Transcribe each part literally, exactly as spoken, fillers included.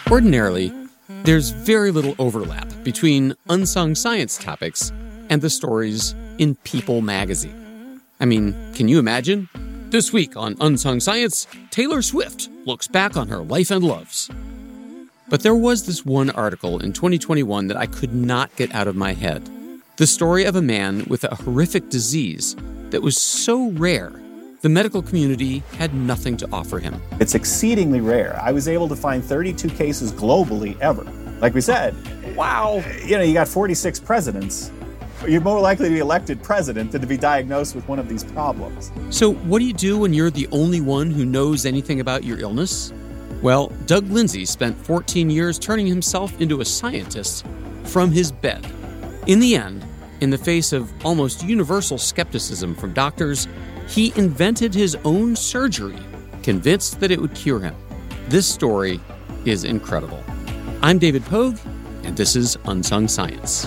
Ordinarily, there's very little overlap between unsung science topics and the stories in People magazine. I mean, can you imagine? This week on Unsung Science, Taylor Swift looks back on her life and loves. But there was this one article in twenty twenty-one that I could not get out of my head. The story of a man with a horrific disease that was so rare, the medical community had nothing to offer him. It's exceedingly rare. I was able to find thirty-two cases globally ever. Like we said, Wow! You know, you got forty-six presidents. You're more likely to be elected president than to be diagnosed with one of these problems. So what do you do when you're the only one who knows anything about your illness? Well, Doug Lindsay spent fourteen years turning himself into a scientist from his bed. In the end, in the face of almost universal skepticism from doctors, he invented his own surgery, convinced that it would cure him. This story is incredible. I'm David Pogue, and this is Unsung Science.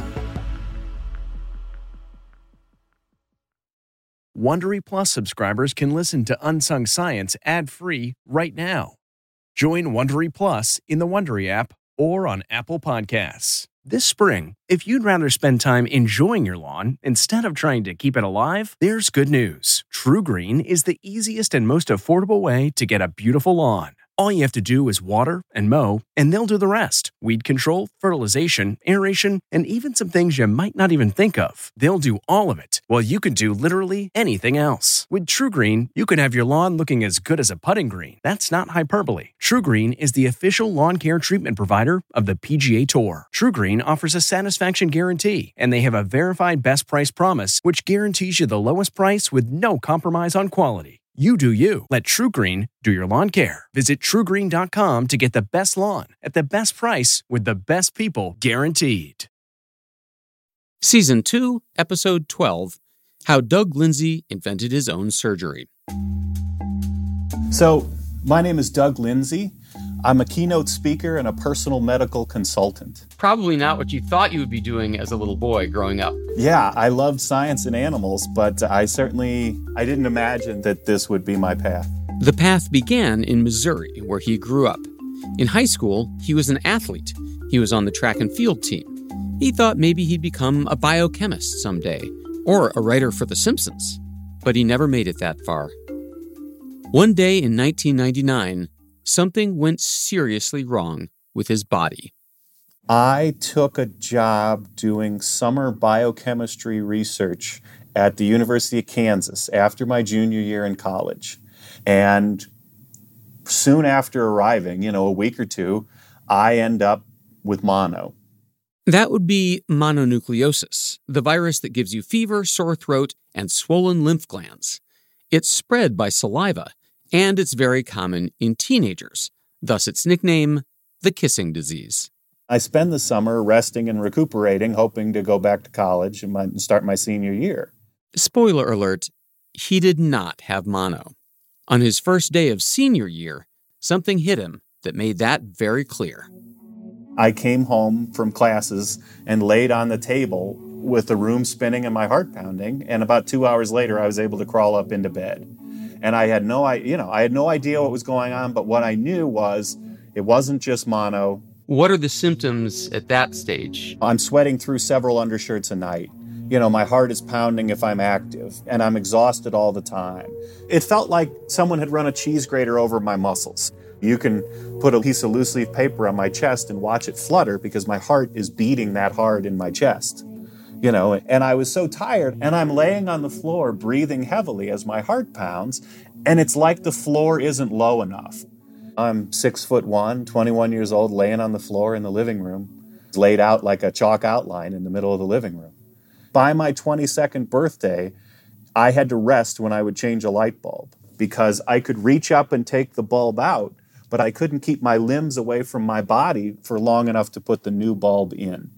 Wondery Plus subscribers can listen to Unsung Science ad-free right now. Join Wondery Plus in the Wondery app or on Apple Podcasts. This spring, if you'd rather spend time enjoying your lawn instead of trying to keep it alive, there's good news. TruGreen is the easiest and most affordable way to get a beautiful lawn. All you have to do is water and mow, and they'll do the rest. Weed control, fertilization, aeration, and even some things you might not even think of. They'll do all of it, while you can do literally anything else. With TruGreen, you can have your lawn looking as good as a putting green. That's not hyperbole. TruGreen is the official lawn care treatment provider of the P G A Tour. TruGreen offers a satisfaction guarantee, and they have a verified best price promise, which guarantees you the lowest price with no compromise on quality. You do you. Let TruGreen do your lawn care. Visit True Green dot com to get the best lawn at the best price with the best people guaranteed. Season two, Episode twelve, How Doug Lindsay Invented His Own Surgery. So, my name is Doug Lindsay. I'm a keynote speaker and a personal medical consultant. Probably not what you thought you would be doing as a little boy growing up. Yeah, I loved science and animals, but I certainly, I didn't imagine that this would be my path. The path began in Missouri, where he grew up. In high school, he was an athlete. He was on the track and field team. He thought maybe he'd become a biochemist someday, or a writer for The Simpsons. But he never made it that far. One day in nineteen ninety-nine, something went seriously wrong with his body. I took a job doing summer biochemistry research at the University of Kansas after my junior year in college. And soon after arriving, you know, a week or two, I end up with mono. That would be mononucleosis, the virus that gives you fever, sore throat, and swollen lymph glands. It's spread by saliva, and it's very common in teenagers, thus its nickname, the kissing disease. I spend the summer resting and recuperating, hoping to go back to college and start my senior year. Spoiler alert, he did not have mono. On his first day of senior year, something hit him that made that very clear. I came home from classes and laid on the table with the room spinning and my heart pounding, and about two hours later, I was able to crawl up into bed. And I had no, you know, I had no idea what was going on, but what I knew was it wasn't just mono. What are the symptoms at that stage? I'm sweating through several undershirts a night. You know, my heart is pounding if I'm active, and I'm exhausted all the time. It felt like someone had run a cheese grater over my muscles. You can put a piece of loose leaf paper on my chest and watch it flutter because my heart is beating that hard in my chest. You know, and I was so tired, and I'm laying on the floor breathing heavily as my heart pounds, and it's like the floor isn't low enough. I'm six foot one, twenty-one years old, laying on the floor in the living room, laid out like a chalk outline in the middle of the living room. By my twenty-second birthday, I had to rest when I would change a light bulb because I could reach up and take the bulb out, but I couldn't keep my limbs away from my body for long enough to put the new bulb in.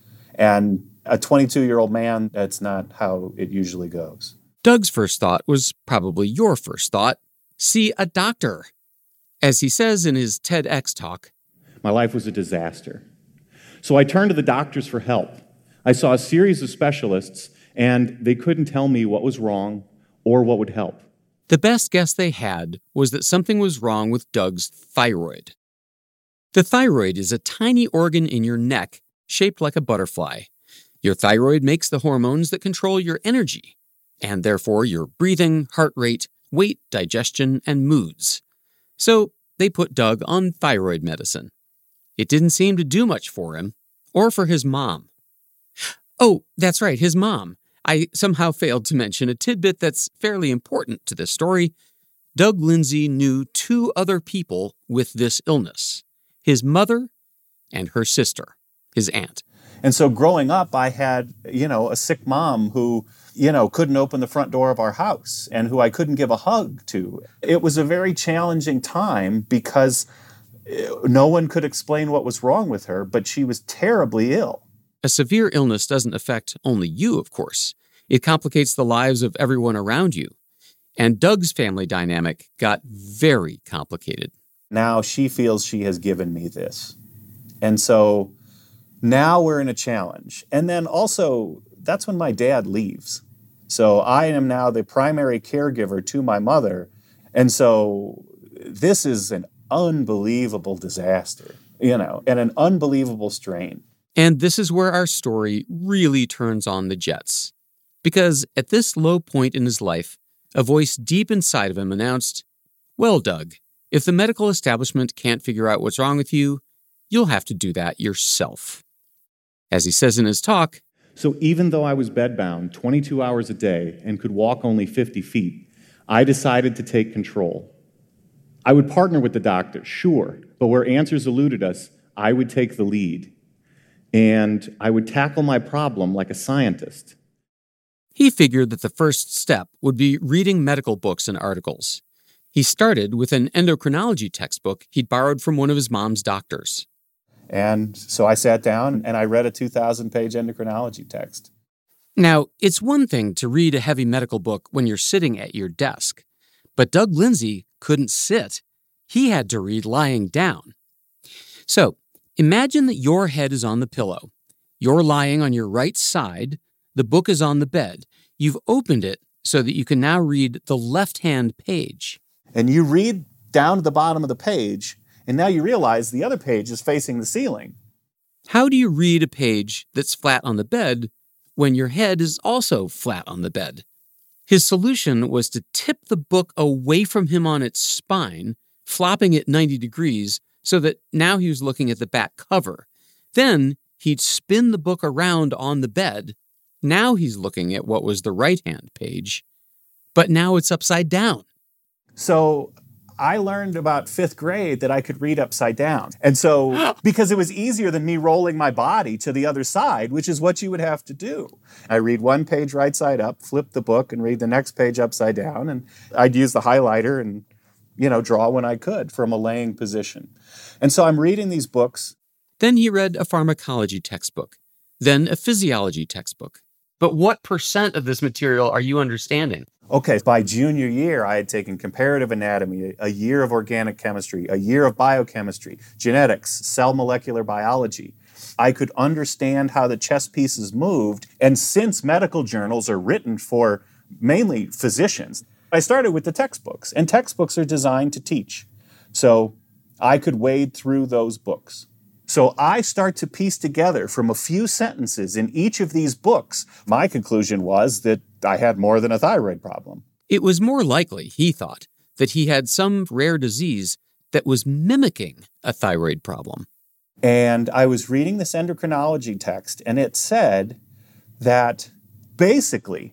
And a twenty-two-year-old man, that's not how it usually goes. Doug's first thought was probably your first thought. See a doctor. As he says in his TEDx talk, my life was a disaster. So I turned to the doctors for help. I saw a series of specialists, and they couldn't tell me what was wrong or what would help. The best guess they had was that something was wrong with Doug's thyroid. The thyroid is a tiny organ in your neck shaped like a butterfly. Your thyroid makes the hormones that control your energy, and therefore your breathing, heart rate, weight, digestion, and moods. So they put Doug on thyroid medicine. It didn't seem to do much for him, or for his mom. Oh, that's right, his mom. I somehow failed to mention a tidbit that's fairly important to this story. Doug Lindsay knew two other people with this illness, his mother and her sister, his aunt. And so growing up, I had, you know, a sick mom who, you know, couldn't open the front door of our house and who I couldn't give a hug to. It was a very challenging time because no one could explain what was wrong with her, but she was terribly ill. A severe illness doesn't affect only you, of course. It complicates the lives of everyone around you. And Doug's family dynamic got very complicated. Now she feels she has given me this. And so now we're in a challenge. And then also, that's when my dad leaves. So I am now the primary caregiver to my mother. And so this is an unbelievable disaster, you know, and an unbelievable strain. And this is where our story really turns on the jets. Because at this low point in his life, a voice deep inside of him announced, "Well, Doug, if the medical establishment can't figure out what's wrong with you, you'll have to do that yourself." As he says in his talk, So even though I was bedbound twenty-two hours a day and could walk only fifty feet, I decided to take control. I would partner with the doctor, sure, but where answers eluded us, I would take the lead. And I would tackle my problem like a scientist. he figured that the first step would be reading medical books and articles. He started with an endocrinology textbook he'd borrowed from one of his mom's doctors. And so I sat down and I read a two thousand page endocrinology text. Now, it's one thing to read a heavy medical book when you're sitting at your desk, but Doug Lindsay couldn't sit. He had to read lying down. So, imagine that your head is on the pillow. You're lying on your right side. The book is on the bed. You've opened it so that you can now read the left-hand page. And you read down to the bottom of the page, and now you realize the other page is facing the ceiling. How do you read a page that's flat on the bed when your head is also flat on the bed? His solution was to tip the book away from him on its spine, flopping it ninety degrees, so that now he was looking at the back cover. Then he'd spin the book around on the bed. Now he's looking at what was the right-hand page, but now it's upside down. So I learned about fifth grade that I could read upside down. And so, because it was easier than me rolling my body to the other side, which is what you would have to do. I read one page right side up, flip the book, and read the next page upside down. And I'd use the highlighter and, you know, draw when I could from a laying position. And so I'm reading these books. Then he read a pharmacology textbook, then a physiology textbook. But what percent of this material are you understanding? Okay, by junior year, I had taken comparative anatomy, a year of organic chemistry, a year of biochemistry, genetics, cell molecular biology. I could understand how the chess pieces moved, and since medical journals are written for mainly physicians, I started with the textbooks, and textbooks are designed to teach. So I could wade through those books. So I start to piece together from a few sentences in each of these books. My conclusion was that I had more than a thyroid problem. It was more likely, he thought, that he had some rare disease that was mimicking a thyroid problem. And I was reading this endocrinology text, and it said that basically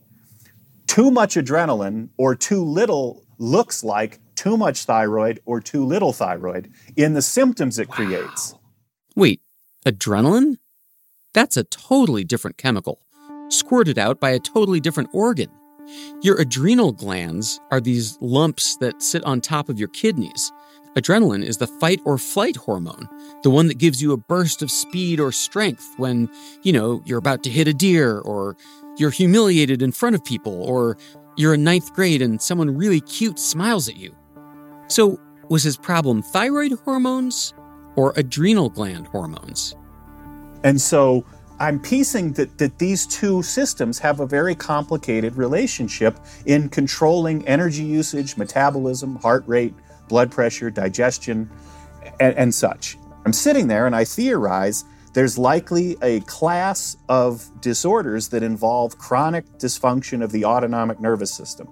too much adrenaline or too little looks like too much thyroid or too little thyroid in the symptoms it wow. creates. Wait, adrenaline? That's a totally different chemical, squirted out by a totally different organ. Your adrenal glands are these lumps that sit on top of your kidneys. Adrenaline is the fight or flight hormone, the one that gives you a burst of speed or strength when, you know, you're about to hit a deer, or you're humiliated in front of people, or you're in ninth grade and someone really cute smiles at you. So, was his problem thyroid hormones or adrenal gland hormones? And so I'm piecing that, that these two systems have a very complicated relationship in controlling energy usage, metabolism, heart rate, blood pressure, digestion, and, and such. I'm sitting there and I theorize there's likely a class of disorders that involve chronic dysfunction of the autonomic nervous system.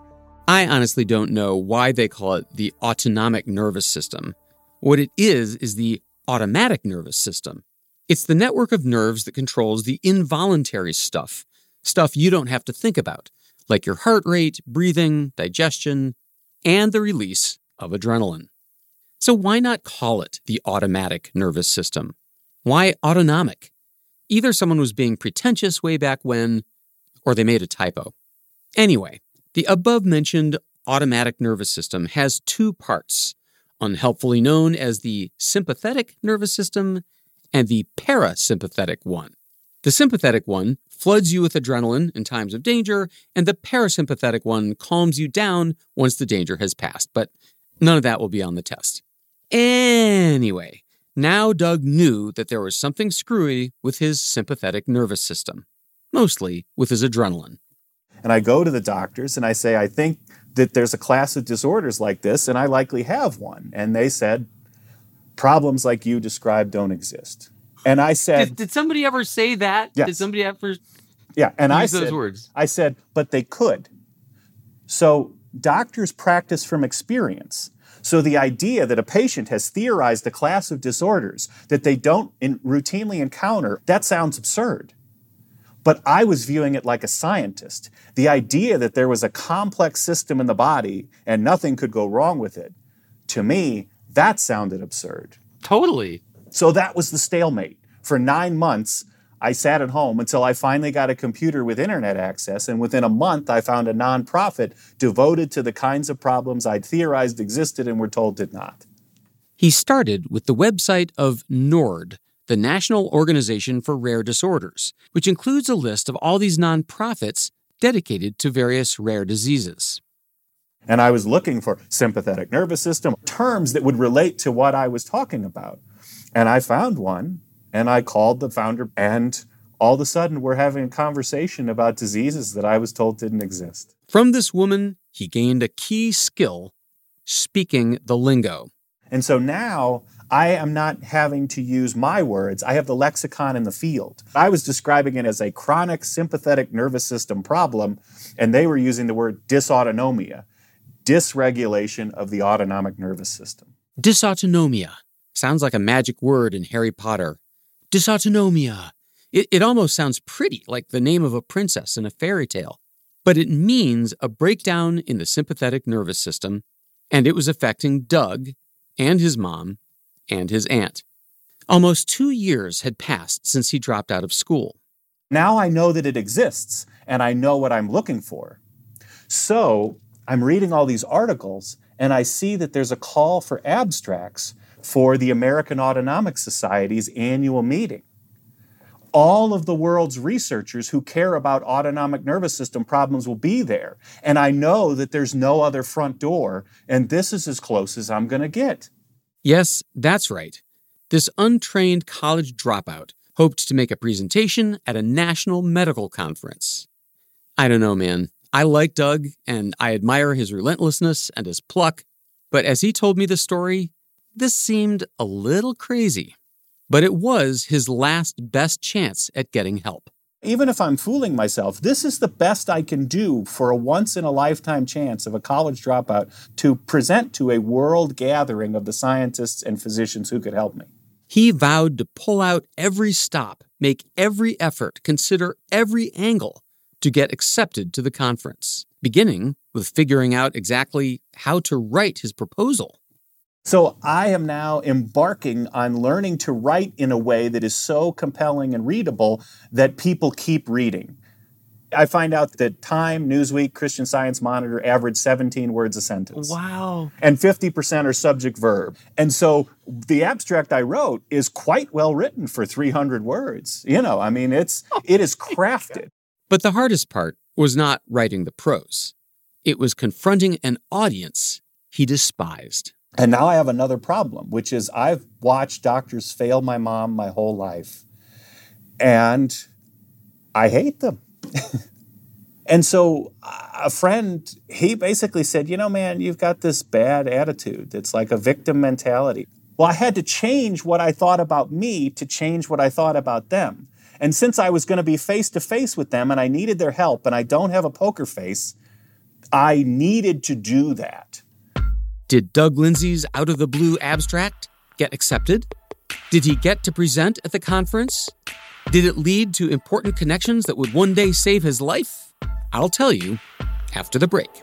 I honestly don't know why they call it the autonomic nervous system. What it is is the automatic nervous system. It's the network of nerves that controls the involuntary stuff, stuff you don't have to think about, like your heart rate, breathing, digestion, and the release of adrenaline. So why not call it the automatic nervous system? Why autonomic? Either someone was being pretentious way back when, or they made a typo. Anyway, the above-mentioned automatic nervous system has two parts, unhelpfully known as the sympathetic nervous system and the parasympathetic one. The sympathetic one floods you with adrenaline in times of danger, and the parasympathetic one calms you down once the danger has passed. But none of that will be on the test. Anyway, now Doug knew that there was something screwy with his sympathetic nervous system, mostly with his adrenaline. And I go to the doctors and I say, I think that there's a class of disorders like this, and I likely have one. And they said, problems like you described don't exist. And I said... Did, did somebody ever say that? Yes. Did somebody ever yeah, and use I said, those words? I said, but they could. So doctors practice from experience. So the idea that a patient has theorized a class of disorders that they don't in, routinely encounter, that sounds absurd. But I was viewing it like a scientist. The idea that there was a complex system in the body and nothing could go wrong with it, to me, that sounded absurd. Totally. So that was the stalemate. For nine months, I sat at home until I finally got a computer with internet access, and within a month, I found a nonprofit devoted to the kinds of problems I'd theorized existed and were told did not. He started with the website of NORD, the National Organization for Rare Disorders, which includes a list of all these nonprofits dedicated to various rare diseases. And I was looking for sympathetic nervous system, terms that would relate to what I was talking about. And I found one, and I called the founder, and all of a sudden we're having a conversation about diseases that I was told didn't exist. From this woman, he gained a key skill, speaking the lingo. And so now I am not having to use my words. I have the lexicon in the field. I was describing it as a chronic sympathetic nervous system problem, and they were using the word dysautonomia, dysregulation of the autonomic nervous system. Dysautonomia. Sounds like a magic word in Harry Potter. Dysautonomia. It, it almost sounds pretty, like the name of a princess in a fairy tale. But it means a breakdown in the sympathetic nervous system, and it was affecting Doug and his mom and his aunt. Almost two years had passed since he dropped out of school. Now I know that it exists, and I know what I'm looking for. So I'm reading all these articles, and I see that there's a call for abstracts for the American Autonomic Society's annual meeting. All of the world's researchers who care about autonomic nervous system problems will be there. And I know that there's no other front door, and this is as close as I'm going to get. Yes, that's right. This untrained college dropout hoped to make a presentation at a national medical conference. I don't know, man. I like Doug, and I admire his relentlessness and his pluck, but as he told me the story, this seemed a little crazy. But it was his last best chance at getting help. Even if I'm fooling myself, this is the best I can do for a once-in-a-lifetime chance of a college dropout to present to a world gathering of the scientists and physicians who could help me. He vowed to pull out every stop, make every effort, consider every angle to get accepted to the conference, beginning with figuring out exactly how to write his proposal. So I am now embarking on learning to write in a way that is so compelling and readable that people keep reading. I find out that Time, Newsweek, Christian Science Monitor average seventeen words a sentence. Wow. And fifty percent are subject-verb. And so the abstract I wrote is quite well written for three hundred words. You know, I mean, it's it is crafted. But the hardest part was not writing the prose. It was confronting an audience he despised. And now I have another problem, which is I've watched doctors fail my mom my whole life, and I hate them. And so a friend, he basically said, you know, man, you've got this bad attitude. It's like a victim mentality. Well, I had to change what I thought about me to change what I thought about them. And since I was going to be face-to-face with them and I needed their help and I don't have a poker face, I needed to do that. Did Doug Lindsay's out-of-the-blue abstract get accepted? Did he get to present at the conference? Did it lead to important connections that would one day save his life? I'll tell you after the break.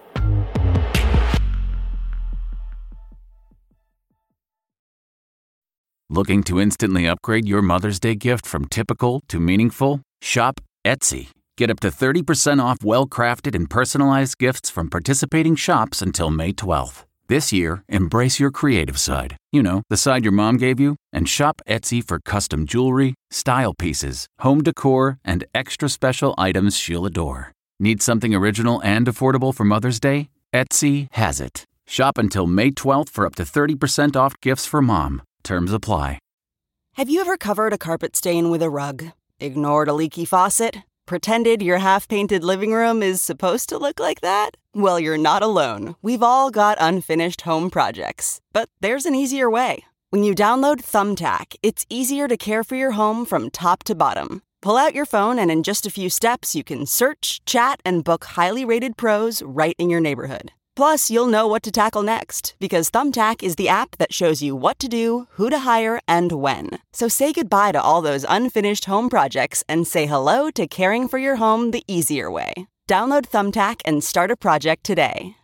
Looking to instantly upgrade your Mother's Day gift from typical to meaningful? Shop Etsy. Get up to thirty percent off well-crafted and personalized gifts from participating shops until May twelfth. This year, embrace your creative side. You know, the side your mom gave you. And shop Etsy for custom jewelry, style pieces, home decor, and extra special items she'll adore. Need something original and affordable for Mother's Day? Etsy has it. Shop until May twelfth for up to thirty percent off gifts for mom. Terms apply. Have you ever covered a carpet stain with a rug? Ignored a leaky faucet? Pretended your half-painted living room is supposed to look like that? Well, you're not alone. We've all got unfinished home projects. But there's an easier way. When you download Thumbtack, it's easier to care for your home from top to bottom. Pull out your phone and in just a few steps, you can search, chat, and book highly rated pros right in your neighborhood. Plus, you'll know what to tackle next, because Thumbtack is the app that shows you what to do, who to hire, and when. So say goodbye to all those unfinished home projects and say hello to caring for your home the easier way. Download Thumbtack and start a project today.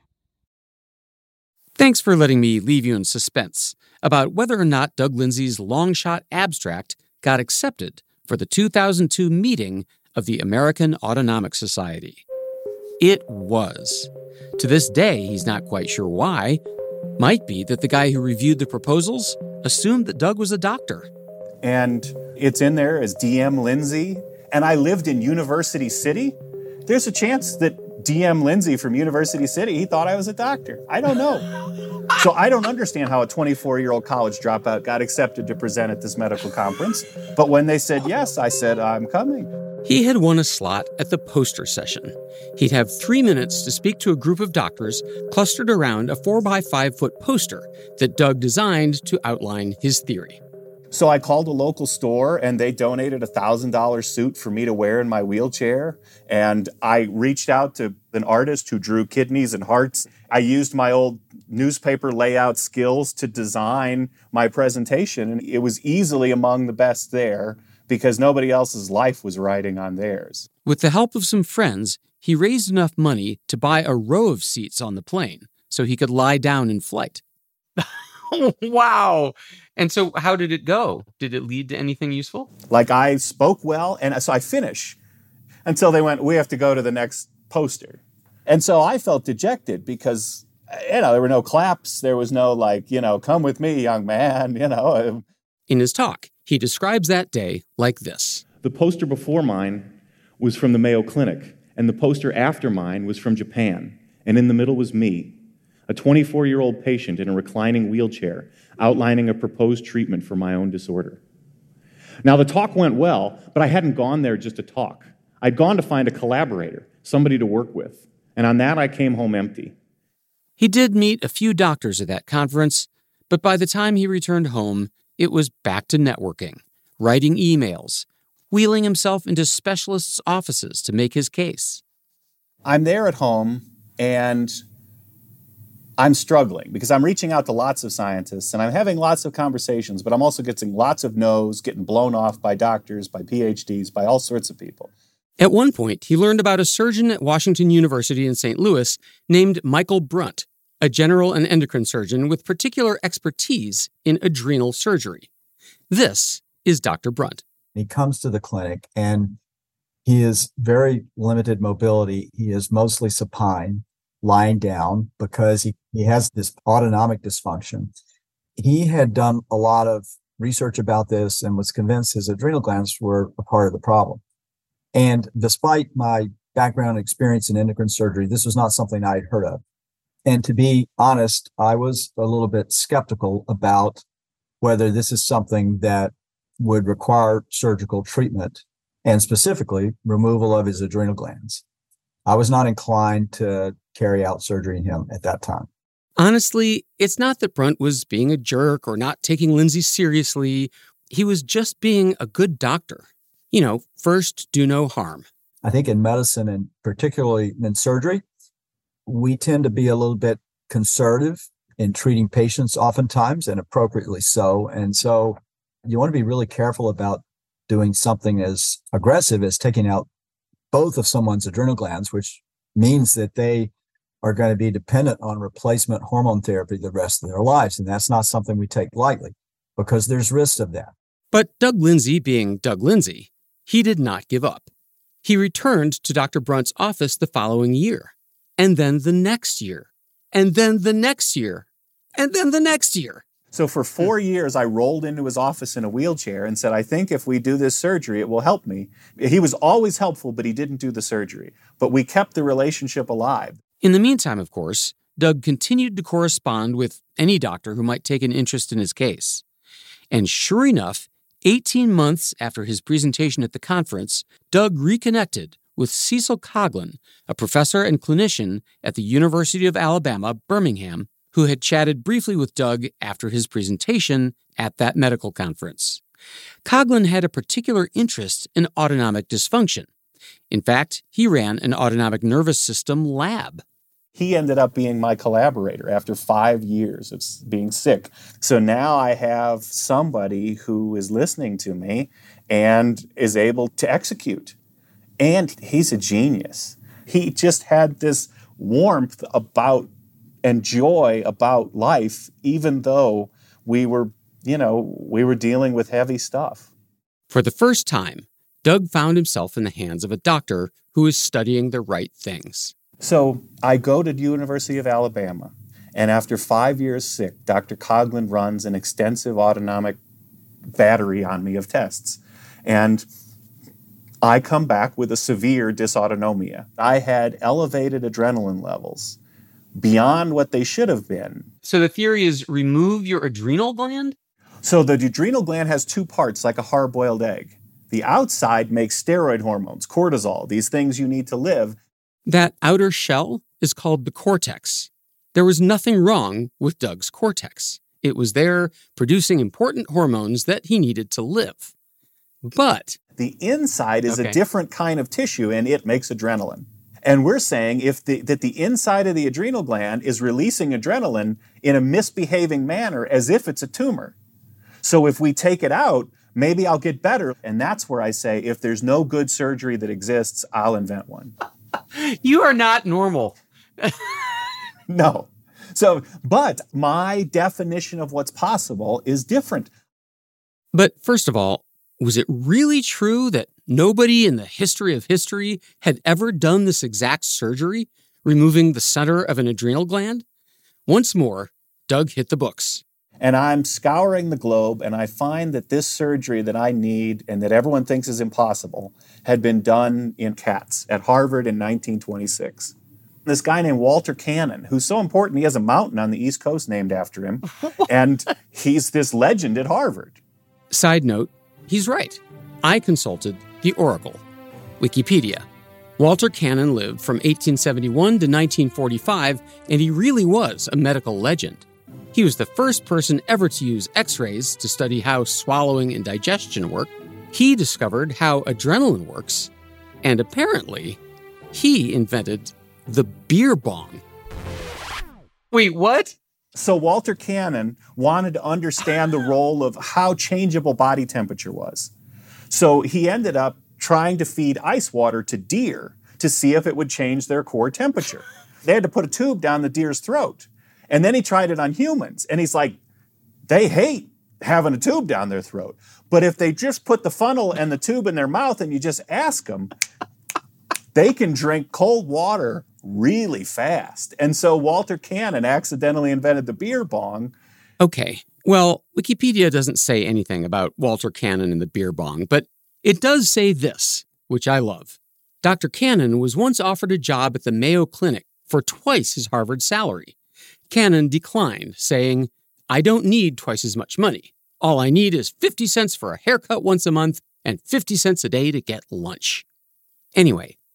Thanks for letting me leave you in suspense about whether or not Doug Lindsay's long-shot abstract got accepted for the two thousand two meeting of the American Autonomic Society. It was. To this day, he's not quite sure why. Might be that the guy who reviewed the proposals assumed that Doug was a doctor. And it's in there as D M Lindsay. And I lived in University City. There's a chance that D M Lindsay from University City, he thought I was a doctor. I don't know. So I don't understand how a twenty-four-year-old college dropout got accepted to present at this medical conference. But when they said yes, I said, I'm coming. He had won a slot at the poster session. He'd have three minutes to speak to a group of doctors clustered around a four by five foot poster that Doug designed to outline his theory. So I called a local store and they donated a one thousand dollars suit for me to wear in my wheelchair. And I reached out to an artist who drew kidneys and hearts. I used my old newspaper layout skills to design my presentation. And it was easily among the best there, because nobody else's life was riding on theirs. With the help of some friends, he raised enough money to buy a row of seats on the plane so he could lie down in flight. Wow. And so how did it go? Did it lead to anything useful? Like, I spoke well, and so I finish until they went, we have to go to the next poster. And so I felt dejected because, you know, there were no claps. There was no, like, you know, come with me, young man, you know. In his talk, he describes that day like this. The poster before mine was from the Mayo Clinic, and the poster after mine was from Japan. And in the middle was me, a twenty-four-year-old patient in a reclining wheelchair, outlining a proposed treatment for my own disorder. Now, the talk went well, but I hadn't gone there just to talk. I'd gone to find a collaborator, somebody to work with. And on that, I came home empty. He did meet a few doctors at that conference, but by the time he returned home, it was back to networking, writing emails, wheeling himself into specialists' offices to make his case. I'm there at home, and I'm struggling because I'm reaching out to lots of scientists, and I'm having lots of conversations, but I'm also getting lots of no's, getting blown off by doctors, by P H Ds, by all sorts of people. At one point, he learned about a surgeon at Washington University in Saint Louis named Michael Brunt, a general and endocrine surgeon with particular expertise in adrenal surgery. This is Doctor Brunt. He comes to the clinic and he is very limited mobility. He is mostly supine, lying down because he, he has this autonomic dysfunction. He had done a lot of research about this and was convinced his adrenal glands were a part of the problem. And despite my background experience in endocrine surgery, this was not something I had heard of. And to be honest, I was a little bit skeptical about whether this is something that would require surgical treatment and specifically removal of his adrenal glands. I was not inclined to carry out surgery in him at that time. Honestly, it's not that Brunt was being a jerk or not taking Lindsay seriously. He was just being a good doctor. You know, first, do no harm. I think in medicine, and particularly in surgery, we tend to be a little bit conservative in treating patients oftentimes, and appropriately so. And so you want to be really careful about doing something as aggressive as taking out both of someone's adrenal glands, which means that they are going to be dependent on replacement hormone therapy the rest of their lives. And that's not something we take lightly because there's risks of that. But Doug Lindsay, being Doug Lindsay, he did not give up. He returned to Doctor Brunt's office the following year, and then the next year, and then the next year, and then the next year. So for four years, I rolled into his office in a wheelchair and said, I think if we do this surgery, it will help me. He was always helpful, but he didn't do the surgery. But we kept the relationship alive. In the meantime, of course, Doug continued to correspond with any doctor who might take an interest in his case. And sure enough, eighteen months after his presentation at the conference, Doug reconnected with Cecil Coghlan, a professor and clinician at the University of Alabama, Birmingham, who had chatted briefly with Doug after his presentation at that medical conference. Coghlan had a particular interest in autonomic dysfunction. In fact, he ran an autonomic nervous system lab. He ended up being my collaborator after five years of being sick. So now I have somebody who is listening to me and is able to execute. And he's a genius. He just had this warmth about and joy about life, even though we were, you know, we were dealing with heavy stuff. For the first time, Doug found himself in the hands of a doctor who is studying the right things. So I go to the University of Alabama, and after five years sick, Doctor Coghlan runs an extensive autonomic battery on me of tests. And I come back with a severe dysautonomia. I had elevated adrenaline levels beyond what they should have been. So the theory is remove your adrenal gland? So the adrenal gland has two parts, like a hard-boiled egg. The outside makes steroid hormones, cortisol, these things you need to live. That outer shell is called the cortex. There was nothing wrong with Doug's cortex. It was there producing important hormones that he needed to live. But the inside is okay. a different kind of tissue, and it makes adrenaline. And we're saying if the, that the inside of the adrenal gland is releasing adrenaline in a misbehaving manner as if it's a tumor. So if we take it out, maybe I'll get better. And that's where I say, if there's no good surgery that exists, I'll invent one. You are not normal. No. So, but my definition of what's possible is different. But first of all, was it really true that nobody in the history of history had ever done this exact surgery, removing the center of an adrenal gland? Once more, Doug hit the books. And I'm scouring the globe, and I find that this surgery that I need and that everyone thinks is impossible had been done in cats at Harvard in nineteen twenty-six. This guy named Walter Cannon, who's so important, he has a mountain on the East Coast named after him, and he's this legend at Harvard. Side note, he's right. I consulted the Oracle, Wikipedia. Walter Cannon lived from eighteen seventy-one to nineteen forty-five, and he really was a medical legend. He was the first person ever to use X-rays to study how swallowing and digestion work. He discovered how adrenaline works, and apparently, he invented the beer bong. Wait, what? So Walter Cannon wanted to understand the role of how changeable body temperature was. So he ended up trying to feed ice water to deer to see if it would change their core temperature. They had to put a tube down the deer's throat. And then he tried it on humans. And he's like, they hate having a tube down their throat. But if they just put the funnel and the tube in their mouth and you just ask them, they can drink cold water really fast. And so Walter Cannon accidentally invented the beer bong. Okay, well, Wikipedia doesn't say anything about Walter Cannon and the beer bong, but it does say this, which I love. Doctor Cannon was once offered a job at the Mayo Clinic for twice his Harvard salary. Cannon declined, saying, I don't need twice as much money. All I need is fifty cents for a haircut once a month and fifty cents a day to get lunch. Anyway,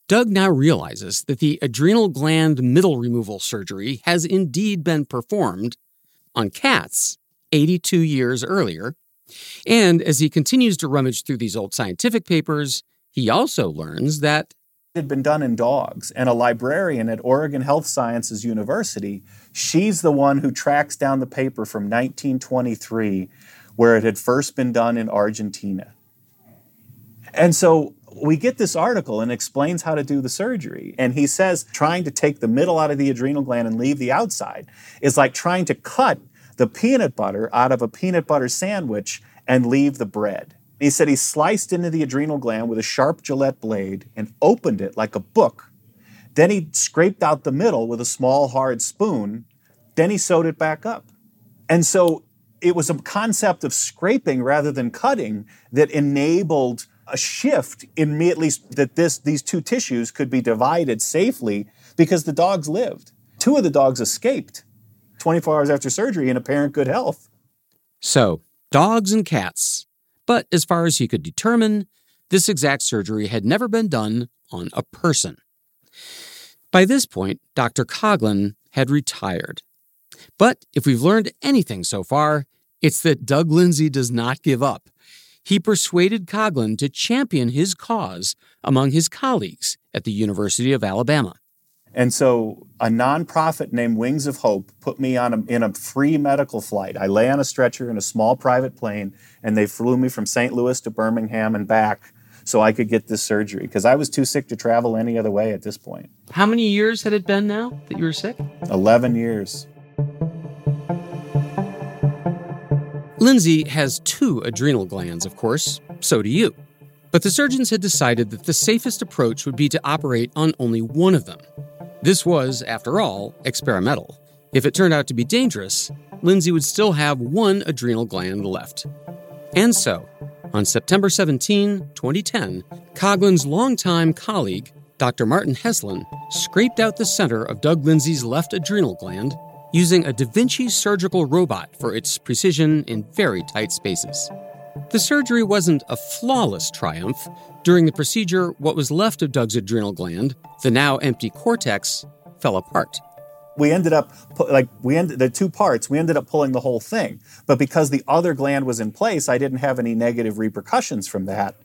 Doug now realizes that the adrenal gland middle removal surgery has indeed been performed on cats eighty-two years earlier. And as he continues to rummage through these old scientific papers, he also learns that it had been done in dogs, and a librarian at Oregon Health Sciences University, she's the one who tracks down the paper from nineteen twenty-three where it had first been done in Argentina. And so we get this article and explains how to do the surgery. And he says trying to take the middle out of the adrenal gland and leave the outside is like trying to cut the peanut butter out of a peanut butter sandwich and leave the bread. He said he sliced into the adrenal gland with a sharp Gillette blade and opened it like a book. Then he scraped out the middle with a small hard spoon. Then he sewed it back up. And so it was a concept of scraping rather than cutting that enabled a shift in me, at least that this these two tissues could be divided safely because the dogs lived. Two of the dogs escaped twenty-four hours after surgery in apparent good health. So, dogs and cats. But as far as he could determine, this exact surgery had never been done on a person. By this point, Doctor Coughlin had retired. But if we've learned anything so far, it's that Doug Lindsay does not give up. He persuaded Coughlin to champion his cause among his colleagues at the University of Alabama. And so a nonprofit named Wings of Hope put me on a, in a free medical flight. I lay on a stretcher in a small private plane, and they flew me from Saint Louis to Birmingham and back so I could get this surgery because I was too sick to travel any other way at this point. How many years had it been now that you were sick? Eleven years. Lindsay has two adrenal glands, of course. So do you. But the surgeons had decided that the safest approach would be to operate on only one of them. This was, after all, experimental. If it turned out to be dangerous, Lindsay would still have one adrenal gland left. And so, on September seventeenth, twenty ten, Coughlin's longtime colleague, Doctor Martin Heslin, scraped out the center of Doug Lindsay's left adrenal gland using a Da Vinci surgical robot for its precision in very tight spaces. The surgery wasn't a flawless triumph. During the procedure, what was left of Doug's adrenal gland, the now empty cortex, fell apart. We ended up, like, we ended, the two parts, we ended up pulling the whole thing. But because the other gland was in place, I didn't have any negative repercussions from that.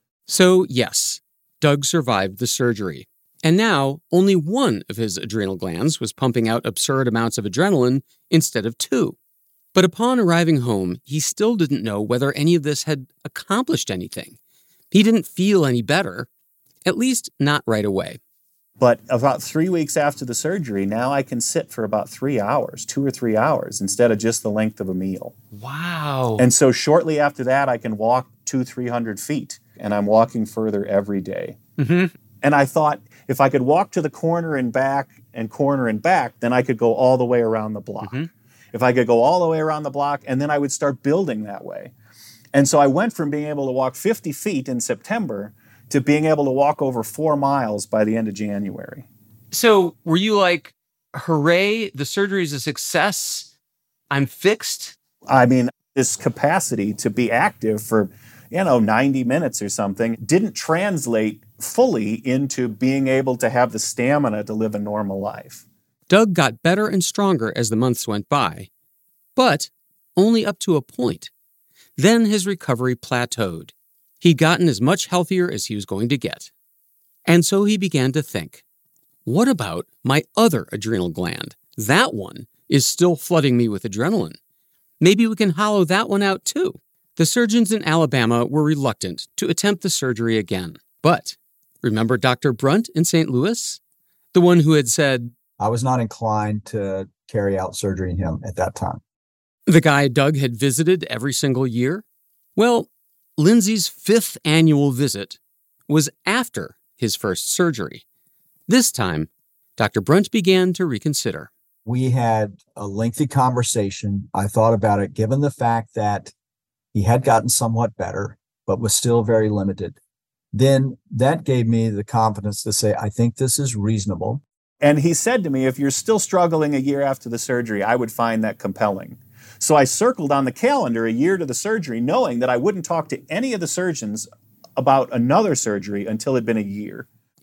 So, yes, Doug survived the surgery. And now, only one of his adrenal glands was pumping out absurd amounts of adrenaline instead of two. But upon arriving home, he still didn't know whether any of this had accomplished anything. He didn't feel any better, at least not right away. But about three weeks after the surgery, now I can sit for about three hours, two or three hours, instead of just the length of a meal. Wow. And so shortly after that, I can walk two, three hundred feet, and I'm walking further every day. Mm-hmm. And I thought, if I could walk to the corner and back and corner and back, then I could go all the way around the block. Mm-hmm. If I could go all the way around the block, and then I would start building that way. And so I went from being able to walk fifty feet in September to being able to walk over four miles by the end of January. So were you like, hooray, the surgery is a success, I'm fixed? I mean, this capacity to be active for, you know, ninety minutes or something didn't translate fully into being able to have the stamina to live a normal life. Doug got better and stronger as the months went by, but only up to a point. Then his recovery plateaued. He'd gotten as much healthier as he was going to get. And so he began to think, what about my other adrenal gland? That one is still flooding me with adrenaline. Maybe we can hollow that one out too. The surgeons in Alabama were reluctant to attempt the surgery again. But remember Doctor Brunt in Saint Louis? The one who had said, I was not inclined to carry out surgery in him at that time. The guy Doug had visited every single year? Well, Lindsay's fifth annual visit was after his first surgery. This time, Doctor Brunt began to reconsider. We had a lengthy conversation. I thought about it, given the fact that he had gotten somewhat better, but was still very limited. Then that gave me the confidence to say, I think this is reasonable. And he said to me, if you're still struggling a year after the surgery, I would find that compelling. So I circled on the calendar a year to the surgery, knowing that I wouldn't talk to any of the surgeons about another surgery until it'd been a year.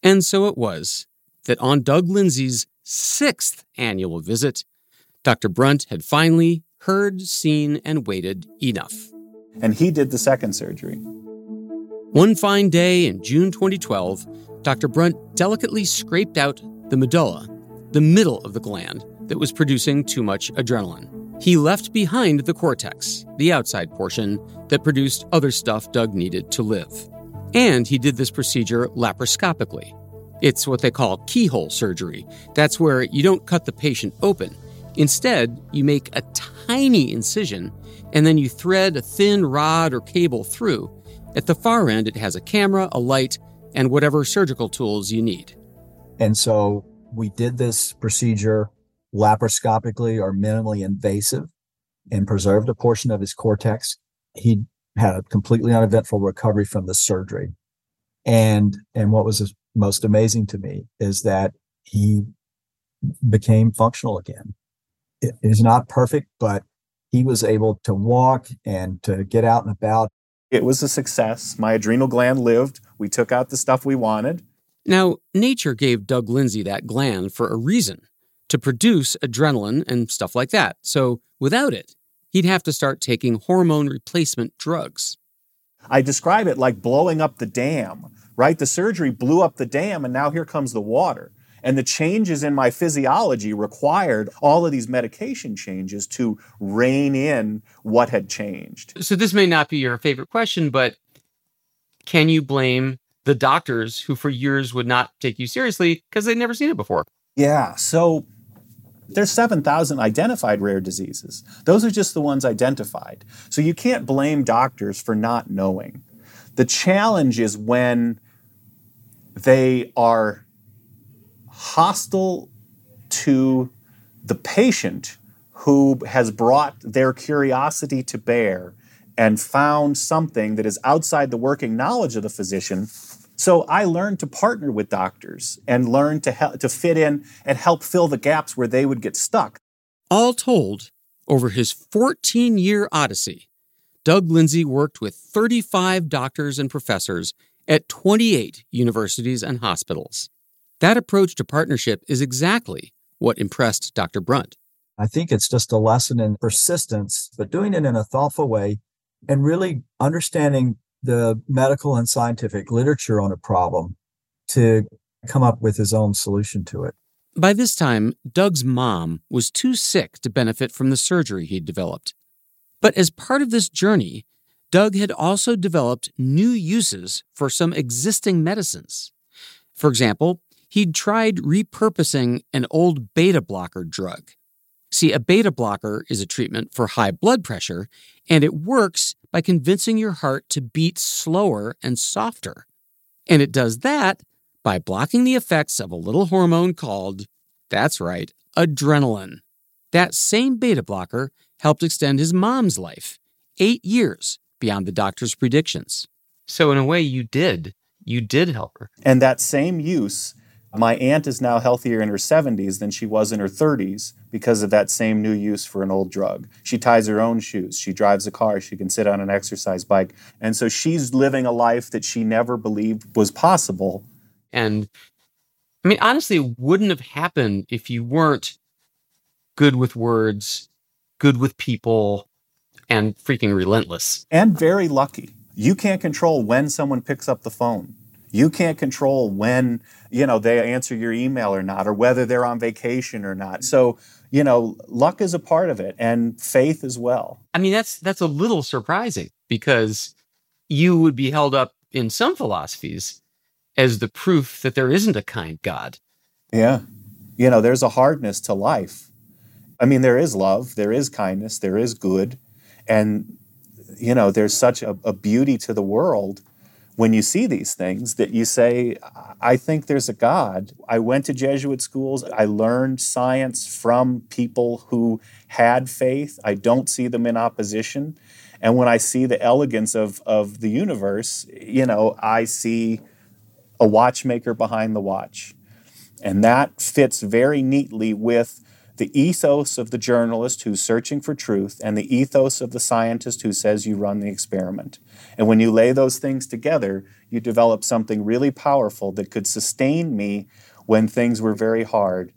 And so it was that on Doug Lindsay's sixth annual visit, Doctor Brunt had finally heard, seen, and waited enough. And he did the second surgery. One fine day in June twenty twelve, Doctor Brunt delicately scraped out the medulla, the middle of the gland that was producing too much adrenaline. He left behind the cortex, the outside portion that produced other stuff Doug needed to live. And he did this procedure laparoscopically. It's what they call keyhole surgery. That's where you don't cut the patient open. Instead, you make a tiny incision, and then you thread a thin rod or cable through. At the far end, it has a camera, a light, and whatever surgical tools you need. And so we did this procedure laparoscopically or minimally invasive and preserved a portion of his cortex. He had a completely uneventful recovery from the surgery. And, and what was most amazing to me is that he became functional again. It is not perfect, but he was able to walk and to get out and about. It was a success. My adrenal gland lived. We took out the stuff we wanted. Now, nature gave Doug Lindsay that gland for a reason, to produce adrenaline and stuff like that. So without it, he'd have to start taking hormone replacement drugs. I describe it like blowing up the dam, right? The surgery blew up the dam, and now here comes the water. And the changes in my physiology required all of these medication changes to rein in what had changed. So this may not be your favorite question, but can you blame the doctors who for years would not take you seriously because they'd never seen it before? Yeah, so there's seven thousand identified rare diseases. Those are just the ones identified. So you can't blame doctors for not knowing. The challenge is when they are hostile to the patient who has brought their curiosity to bear and found something that is outside the working knowledge of the physician. So I learned to partner with doctors and learn to help, to fit in and help fill the gaps where they would get stuck. All told, over his fourteen-year odyssey, Doug Lindsay worked with thirty-five doctors and professors at twenty-eight universities and hospitals. That approach to partnership is exactly what impressed Doctor Brunt. I think it's just a lesson in persistence, but doing it in a thoughtful way and really understanding the medical and scientific literature on a problem to come up with his own solution to it. By this time, Doug's mom was too sick to benefit from the surgery he'd developed. But as part of this journey, Doug had also developed new uses for some existing medicines. For example, he'd tried repurposing an old beta blocker drug. See, a beta blocker is a treatment for high blood pressure, and it works by convincing your heart to beat slower and softer. And it does that by blocking the effects of a little hormone called, that's right, adrenaline. That same beta blocker helped extend his mom's life, eight years beyond the doctor's predictions. So in a way, you did. You did help her. And that same use, my aunt is now healthier in her seventies than she was in her thirties because of that same new use for an old drug. She ties her own shoes. She drives a car. She can sit on an exercise bike. And so she's living a life that she never believed was possible. And I mean, honestly, it wouldn't have happened if you weren't good with words, good with people, and freaking relentless. And very lucky. You can't control when someone picks up the phone. You can't control when, you know, they answer your email or not, or whether they're on vacation or not. So, you know, luck is a part of it, and faith as well. I mean, that's that's a little surprising, because you would be held up in some philosophies as the proof that there isn't a kind God. Yeah. You know, there's a hardness to life. I mean, there is love, there is kindness, there is good. And, you know, there's such a, a beauty to the world when you see these things that you say, I think there's a God. I went to Jesuit schools. I learned science from people who had faith. I don't see them in opposition. And when I see the elegance of, of the universe, you know, I see a watchmaker behind the watch. And that fits very neatly with the ethos of the journalist who's searching for truth and the ethos of the scientist who says you run the experiment. And when you lay those things together, you develop something really powerful that could sustain me when things were very hard.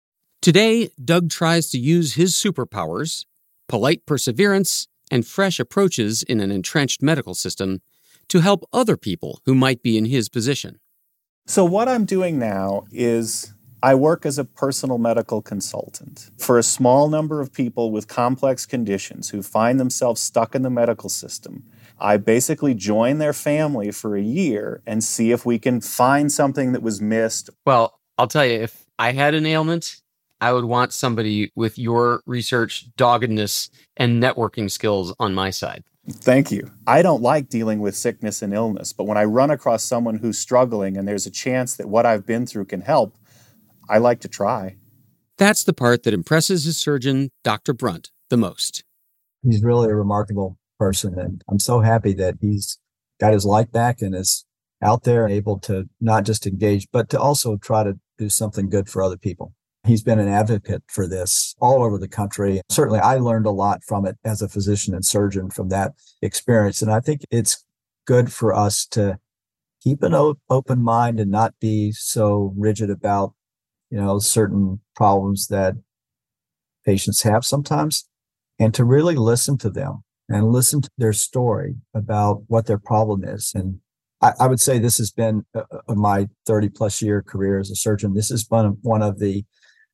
Today, Doug tries to use his superpowers, polite perseverance, and fresh approaches in an entrenched medical system to help other people who might be in his position. So what I'm doing now is I work as a personal medical consultant for a small number of people with complex conditions who find themselves stuck in the medical system. I basically join their family for a year and see if we can find something that was missed. Well, I'll tell you, if I had an ailment, I would want somebody with your research doggedness and networking skills on my side. Thank you. I don't like dealing with sickness and illness, but when I run across someone who's struggling and there's a chance that what I've been through can help, I like to try. That's the part that impresses his surgeon, Doctor Brunt, the most. He's really a remarkable person, and I'm so happy that he's got his life back and is out there able to not just engage, but to also try to do something good for other people. He's been an advocate for this all over the country. Certainly, I learned a lot from it as a physician and surgeon from that experience. And I think it's good for us to keep an o- open mind and not be so rigid about, you know, certain problems that patients have sometimes, and to really listen to them and listen to their story about what their problem is. And I, I would say this has been uh, uh, my thirty plus year career as a surgeon. This has been one of the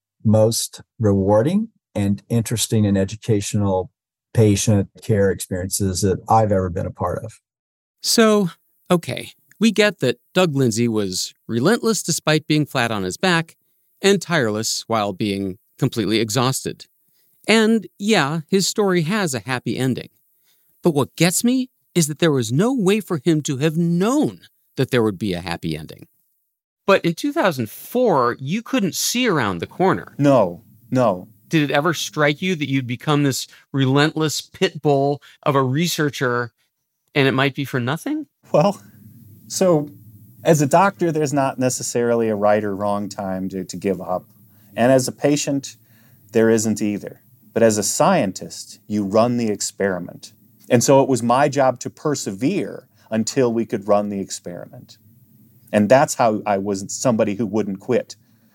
most rewarding and interesting and educational patient care experiences that I've ever been a part of. So, okay, we get that Doug Lindsay was relentless despite being flat on his back and tireless while being completely exhausted. And yeah, his story has a happy ending. But what gets me is that there was no way for him to have known that there would be a happy ending. But in two thousand four, you couldn't see around the corner. No, no. Did it ever strike you that you'd become this relentless pit bull of a researcher and it might be for nothing? Well, so as a doctor, there's not necessarily a right or wrong time to, to give up. And as a patient, there isn't either. But as a scientist, you run the experiment. And so it was my job to persevere until we could run the experiment. And that's how I was somebody who wouldn't quit.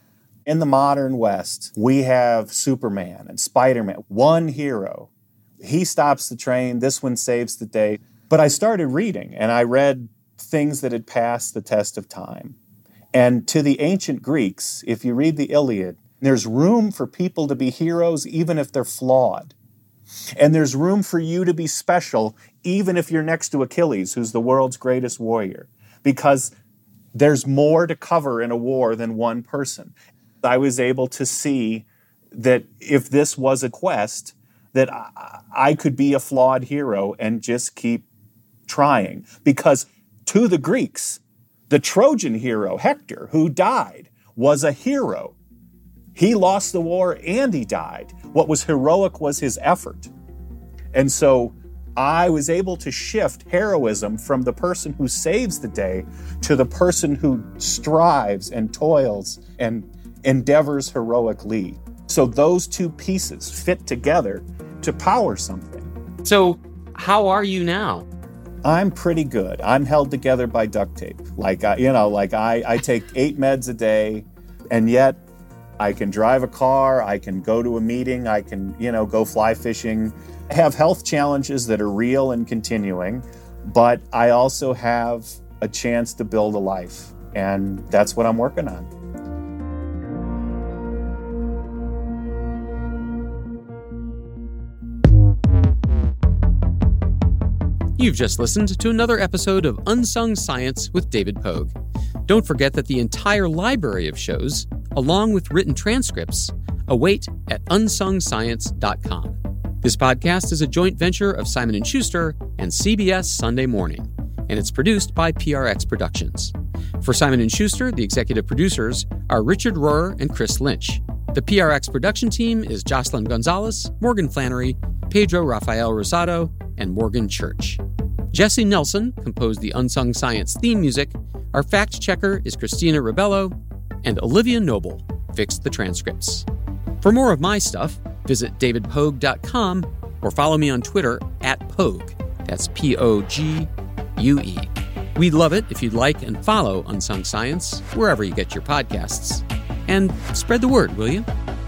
In the modern West, we have Superman and Spider-Man, one hero. He stops the train, this one saves the day. But I started reading, and I read things that had passed the test of time. And to the ancient Greeks, if you read the Iliad, there's room for people to be heroes even if they're flawed. And there's room for you to be special even if you're next to Achilles, who's the world's greatest warrior. Because there's more to cover in a war than one person. I was able to see that if this was a quest, that I could be a flawed hero and just keep trying. Because to the Greeks, the Trojan hero, Hector, who died, was a hero. He lost the war and he died. What was heroic was his effort. And so I was able to shift heroism from the person who saves the day to the person who strives and toils and endeavors heroically. So those two pieces fit together to power something. So how are you now? I'm pretty good. I'm held together by duct tape. Like, I, you know, like I, I take eight meds a day, and yet I can drive a car, I can go to a meeting, I can, you know, go fly fishing. I have health challenges that are real and continuing, but I also have a chance to build a life, and that's what I'm working on. You've just listened to another episode of Unsung Science with David Pogue. Don't forget that the entire library of shows, along with written transcripts, await at unsung science dot com. This podcast is a joint venture of Simon and Schuster and C B S Sunday Morning, and it's produced by P R X Productions. For Simon and Schuster, the executive producers are Richard Rohrer and Chris Lynch. The P R X production team is Jocelyn Gonzalez, Morgan Flannery, Pedro Rafael Rosado, and Morgan Church. Jesse Nelson composed the Unsung Science theme music. Our fact checker is Christina Ribello, and Olivia Noble fixed the transcripts. For more of my stuff, visit david pogue dot com or follow me on Twitter at Pogue. That's P O G U E. We'd love it if you'd like and follow Unsung Science wherever you get your podcasts. And spread the word, will you?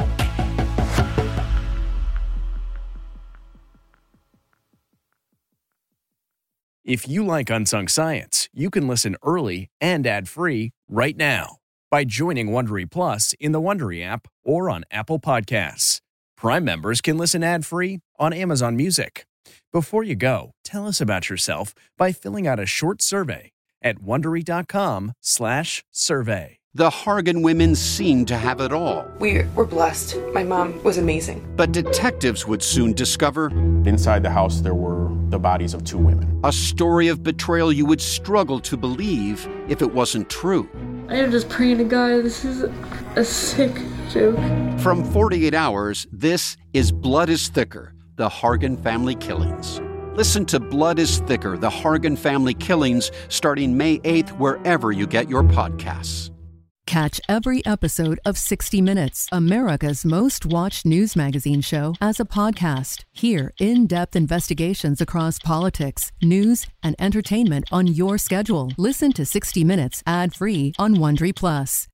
If you like Unsung Science, you can listen early and ad-free right now by joining Wondery Plus in the Wondery app or on Apple Podcasts. Prime members can listen ad-free on Amazon Music. Before you go, tell us about yourself by filling out a short survey at Wondery.com slash survey. The Hargan women seemed to have it all. We were blessed. My mom was amazing. But detectives would soon discover inside the house there were the bodies of two women. A story of betrayal you would struggle to believe if it wasn't true. I am just praying to God, this is a sick joke. From forty-eight hours, this is Blood is Thicker, the Hargan family killings. Listen to Blood is Thicker, the Hargan family killings, starting May eighth, wherever you get your podcasts. Catch every episode of sixty minutes, America's most watched news magazine show, as a podcast. Hear in-depth investigations across politics, news, and entertainment on your schedule. Listen to sixty minutes ad-free on Wondery Plus.